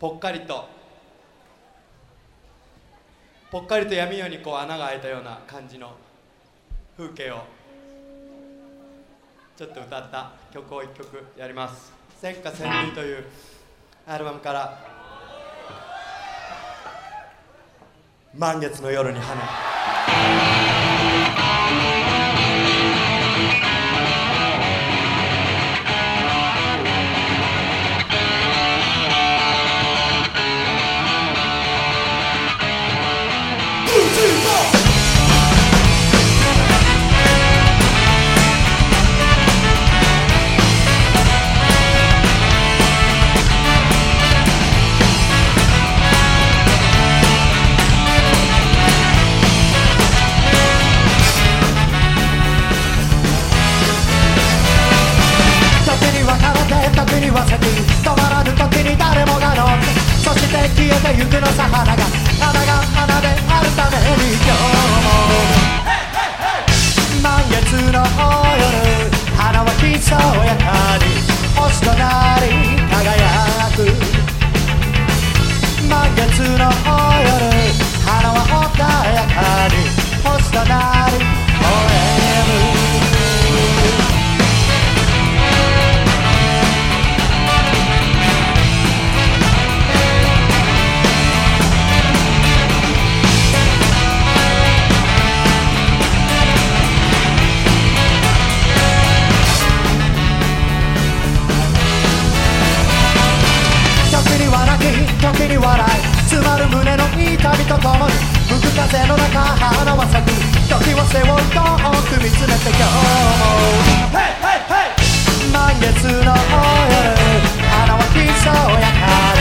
ぽっかりと闇夜にこう穴が開いたような感じの風景をちょっと歌った曲を1曲やります。千花千類というアルバムから満月の夜に羽消えてゆくのさ花が花であるために今日も満月の夜花はひそやかに星となり輝く満月の夜花は穏やかに星となり燃える時に笑い詰まる胸の痛みとともに吹く風の中花は咲く時を背負い遠く見つめて今日も満月の夜花はひそやか